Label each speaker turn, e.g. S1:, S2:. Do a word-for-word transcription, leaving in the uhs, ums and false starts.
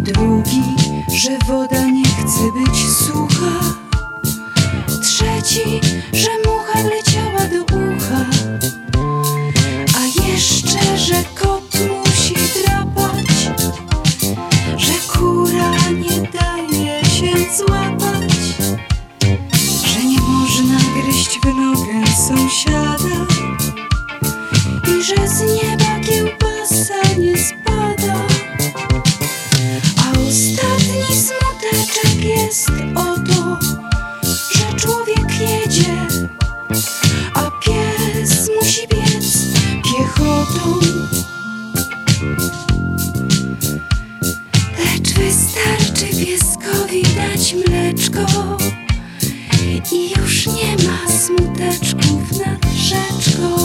S1: Drugi, że woda nie chce być sucha. Trzeci, że mucha wleciała do ucha. A jeszcze, że kot musi drapać, że kura nie daje się złapać, że nie można gryźć w nogę sąsiada i że z nieba kiełbasa nie spada. A ostatni smuteczek jest o to, że człowiek jedzie, a pies musi biec piechotą. Lecz wystarczy pieskowi dać mleczko i już nie ma smuteczków nad rzeczką.